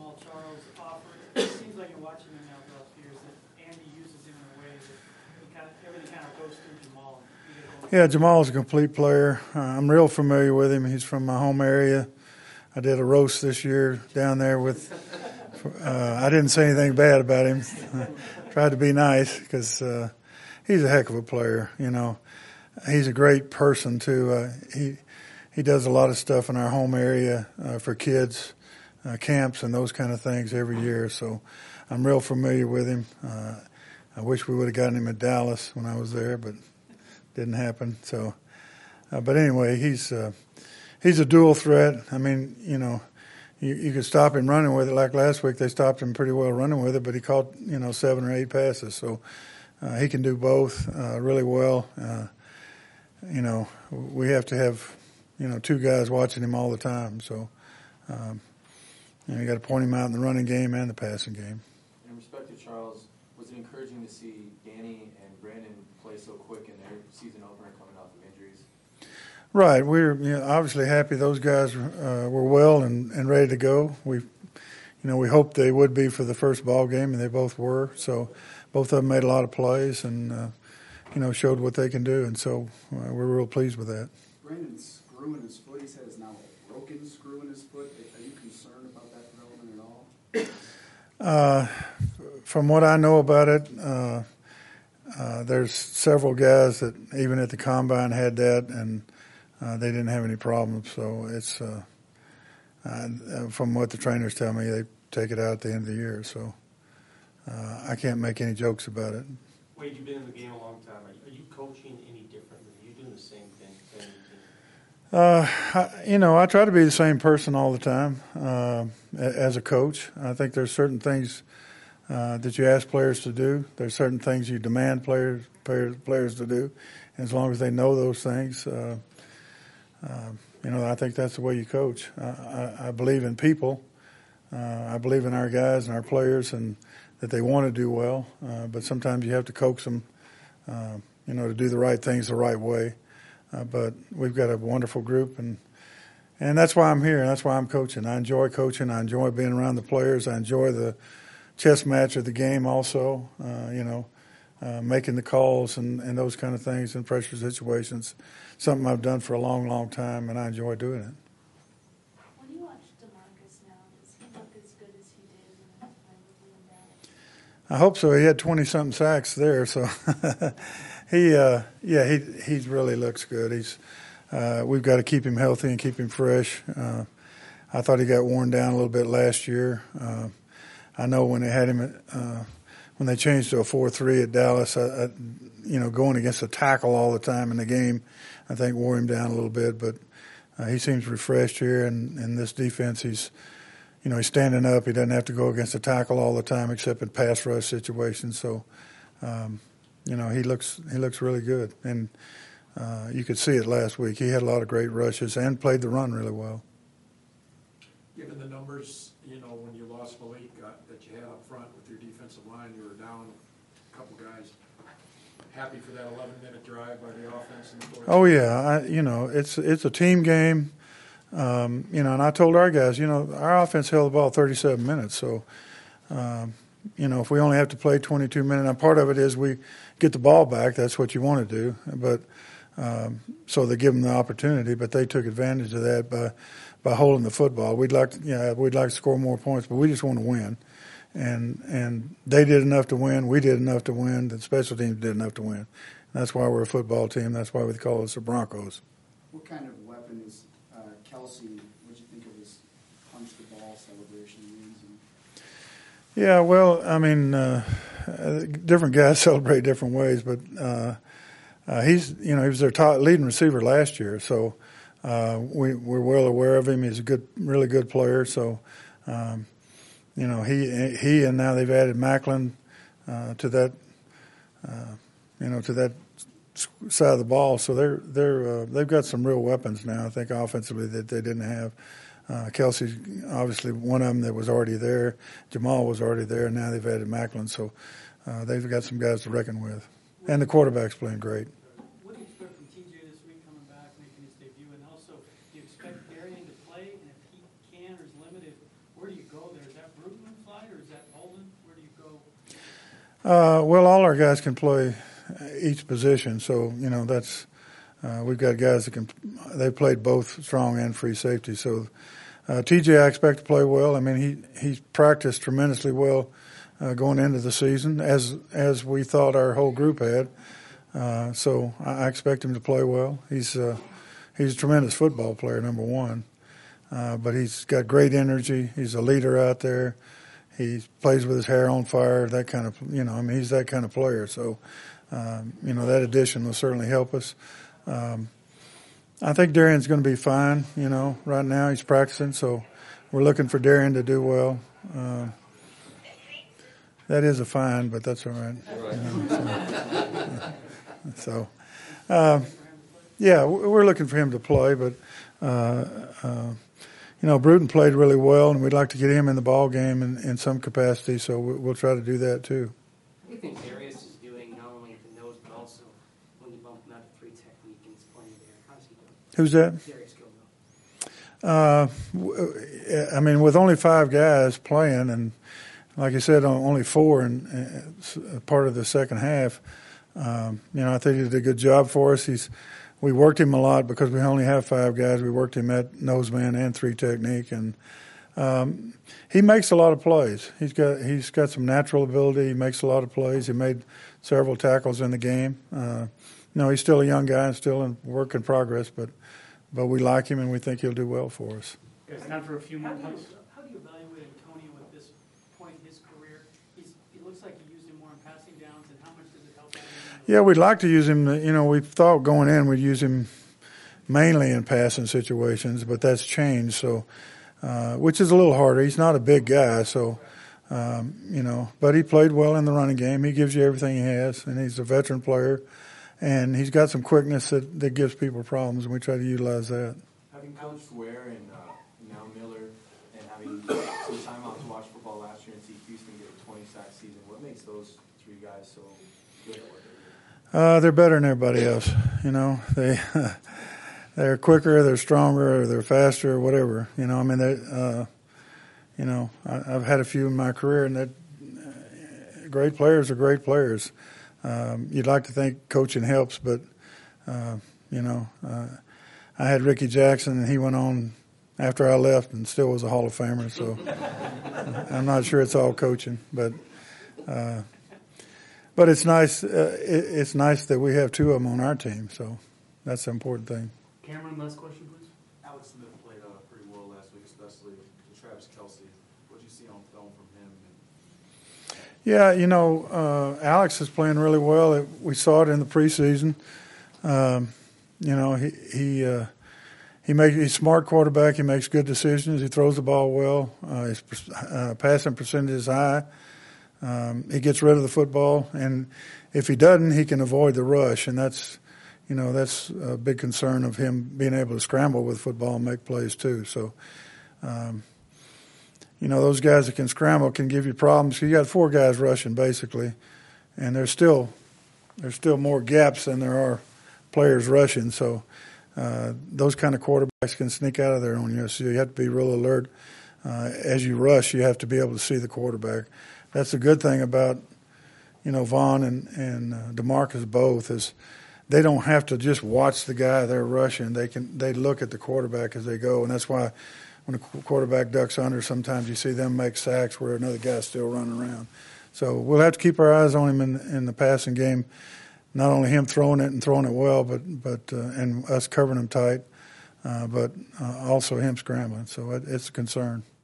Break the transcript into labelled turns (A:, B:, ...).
A: Jamal Charles offer? It seems like in watching him now the last few years that Andy uses him in a way that everything kind of goes through Jamal.
B: Yeah, Jamal's a complete player. I'm real familiar with him. He's from my home area. I did a roast this year down there with. I didn't say anything bad about him. Tried to be nice because he's a heck of a player. You know, he's a great person too. He does a lot of stuff in our home area for kids, camps and those kind of things every year. So I'm real familiar with him. I wish we would have gotten him at Dallas when I was there, but didn't happen. So, but anyway, he's a dual threat. I mean, you know, you could stop him running with it. Like last week, they stopped him pretty well running with it, but he caught 7 or 8 passes. So he can do both really well. We have to have 2 guys watching him all the time. So you got to point him out in the running game and the passing game.
C: In respect to Charles, was it encouraging to see Danny and Brandon play so quick in their season opener coming off of injuries?
B: Right. We're obviously happy those guys were well and ready to go. We hoped they would be for the first ball game, and they both were. So both of them made a lot of plays and, showed what they can do. And so we're real pleased with that.
D: Brandon's screw in his foot, he said, is now a broken screw in his foot. Are you concerned about that development at all?
B: From what I know about it, there's several guys that even at the combine had that, and they didn't have any problems. So it's from what the trainers tell me, they take it out at the end of the year. So I can't make any jokes about it.
E: Wade, you've been in the game a long time. Are you coaching any differently? Are you doing the same thing?
B: I try to be the same person all the time as a coach. I think there's certain things that you ask players to do. There's certain things you demand players to do. And as long as they know those things, I think that's the way you coach. I believe in people. I believe in our guys and our players and that they want to do well. But sometimes you have to coax them, to do the right things the right way. But we've got a wonderful group, and that's why I'm here. That's why I'm coaching. I enjoy coaching. I enjoy being around the players. I enjoy the chess match of the game also, making the calls and those kind of things in pressure situations, something I've done for a long, long time, and I enjoy doing it.
F: When you watch DeMarcus now, does he look as good as he did when he was in Dallas?
B: I hope so. He had 20-something sacks there, so he really looks good. We've got to keep him healthy and keep him fresh. I thought he got worn down a little bit last year. I know when they had him when they changed to a 4-3 at Dallas, going against a tackle all the time in the game, I think wore him down a little bit. But he seems refreshed here, and in this defense, he's standing up. He doesn't have to go against a tackle all the time, except in pass rush situations. So, he looks really good, and you could see it last week. He had a lot of great rushes and played the run really well.
G: Given the numbers, when you lost Malik that you had up front with your defensive line, you were down a couple guys. Happy for that 11-minute drive by the offense in the fourth?
B: Oh yeah, it's a team game, and I told our guys, our offense held the ball 37 minutes, so. If we only have to play 22 minutes, and part of it is we get the ball back. That's what you want to do, but so they give them the opportunity. But they took advantage of that by holding the football. We'd like to score more points, but we just want to win. And they did enough to win. We did enough to win. The special teams did enough to win. And that's why we're a football team. That's why we call us the Broncos.
D: What kind of weapon is Kelsey? What did you think of his punch the ball celebration?
B: Yeah, well, I mean, different guys celebrate different ways, but he was their leading receiver last year, so we're well aware of him. He's a really good player. So, he and now they've added Macklin to that, to that side of the ball. So they've got some real weapons now. I think offensively that they didn't have. Kelsey's obviously one of them that was already there. Jamal was already there, and now they've added Macklin. So they've got some guys to reckon with. And the quarterback's playing great.
A: What do you expect from TJ this week coming back, making his debut? And also, do you expect Darian to play? And if he can or is limited, where do you go there? Is that
B: Well, all our guys can play each position, so that's we've got guys that they played both strong and free safety. So TJ, I expect to play well. I mean, he's practiced tremendously well going into the season, as we thought our whole group had. So I expect him to play well. He's a tremendous football player, number one, but he's got great energy. He's a leader out there. He plays with his hair on fire. That kind of, he's that kind of player. So, that addition will certainly help us. I think Darian's going to be fine. Right now he's practicing, so we're looking for Darian to do well. That is a fine, but that's all right. So, yeah, we're looking for him to play, but Bruton played really well, and we'd like to get him in the ball game in some capacity. So we'll try to do that too.
H: What do you think Darius is doing, not only at the nose, but also when you bump him out to 3 technique and he's playing there? How's he doing?
B: Who's that?
H: Darius Gilmore.
B: I mean, with only 5 guys playing, and like I said, only 4 in part of the second half, I think he did a good job for us. We worked him a lot because we only have 5 guys. We worked him at nose man and 3 technique, and he makes a lot of plays. He's got some natural ability. He makes a lot of plays. He made several tackles in the game. He's still a young guy and still in work in progress, but we like him and we think he'll do well for us.
A: Guys, time for a few more points.
I: How do you evaluate Antonio at this point in his career? It looks like you used him more in passing downs, and how much does it help?
B: Yeah, we'd like to use him. We thought going in we'd use him mainly in passing situations, but that's changed. So, which is a little harder. He's not a big guy, so but he played well in the running game. He gives you everything he has, and he's a veteran player, and he's got some quickness that gives people problems, and we try to utilize that.
C: Having coached Ware and now Miller, and having some time out to watch football last year and see Houston get a 20-sack season, what makes those 3 guys so good at what they do?
B: They're better than everybody else. They're quicker, they're stronger, they're faster, whatever. I've had a few in my career, and that great players are great players. You'd like to think coaching helps, but I had Ricky Jackson, and he went on after I left and still was a Hall of Famer. So I'm not sure it's all coaching, but it's nice. It's nice that we have 2 of them on our team. So that's the important thing.
A: Cameron, last question, please.
D: Alex Smith played pretty well last week, especially with Travis Kelce. What did you see on film from him?
B: Yeah, Alex is playing really well. We saw it in the preseason. He's a smart quarterback. He makes good decisions. He throws the ball well. His passing percentage is high. He gets rid of the football, and if he doesn't, he can avoid the rush, and that's a big concern of him being able to scramble with football and make plays too. So, those guys that can scramble can give you problems. You got 4 guys rushing basically, and there's still more gaps than there are players rushing. So, those kind of quarterbacks can sneak out of there on you. So you have to be real alert. As you rush, you have to be able to see the quarterback. That's the good thing about, Vaughn and DeMarcus both is they don't have to just watch the guy they're rushing. They look at the quarterback as they go, and that's why when a quarterback ducks under, sometimes you see them make sacks where another guy's still running around. So we'll have to keep our eyes on him in the passing game. Not only him throwing it and throwing it well, but and us covering him tight, but also him scrambling. So it's a concern.